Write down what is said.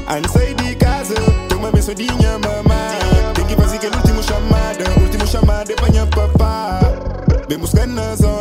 Antes sair de casa, toma bem sodinha, mamá. Tem que fazer aquele último chamado é pra minha papá. Vem buscar na zona.